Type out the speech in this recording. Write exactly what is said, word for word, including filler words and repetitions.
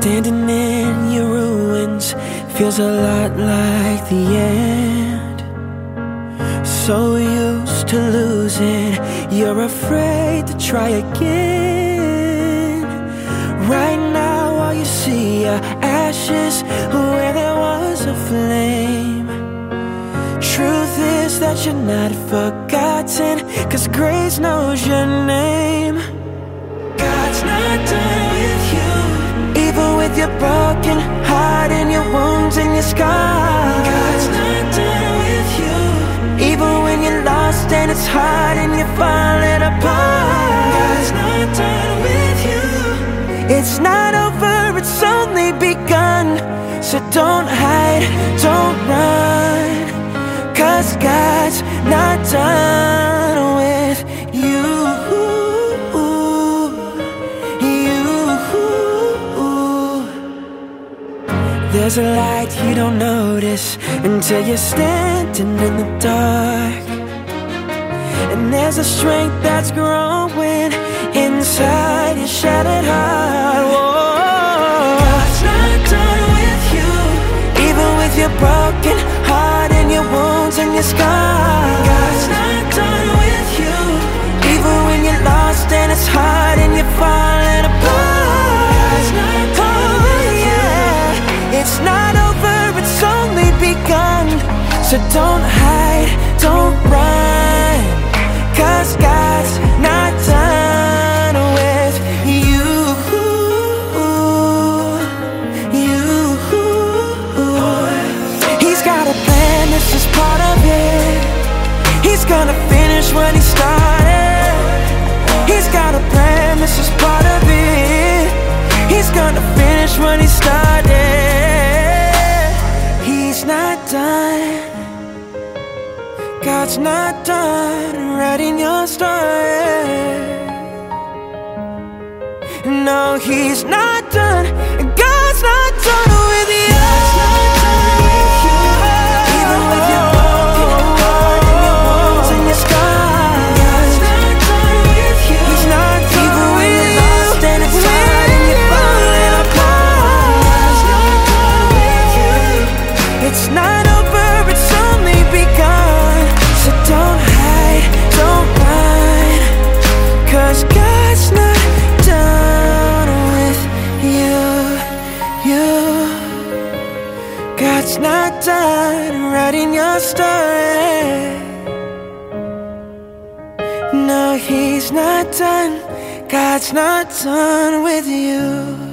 Standing in your ruins feels a lot like the end. So used to losing, you're afraid to try again. Right now all you see are ashes where there was a flame. Truth is that you're not forgotten, 'cause grace knows your name. God's not done with you, even with your broken heart and your wounds and your scars. God's not done with you, even when you're lost and it's hard and you're falling apart. God's not done with you. It's not over, it's only begun. So don't hide, don't run, 'cause God's not done with you. There's a light you don't notice until you're standing in the dark. And there's a strength that's growing inside your shattered heart. Whoa. God's not done with you, even with your broken heart and your wounds and your scars. God's not done with you, even when you're lost and it's hard and you're falling apart. God's not done with you. It's not over, it's only begun. So don't hide, don't run, 'cause God's not done with you. You. He's got a plan, this is part of it. He's gonna finish what he started. He's got a plan, this is part of it. He's gonna finish what he started. He's not done. God's not done writing your story. No, he's not done. God's not done with you. God's not done with you, even with your broken heart and your wounds and your scars. God's not done with you. He's not done even with you. Lost and it's hard and you're falling apart. God's not done with you. It's not over, it's only begun. So don't hide, don't run, 'cause God's not done with you. You. God's not done writing your story. No, he's not done. God's not done with you.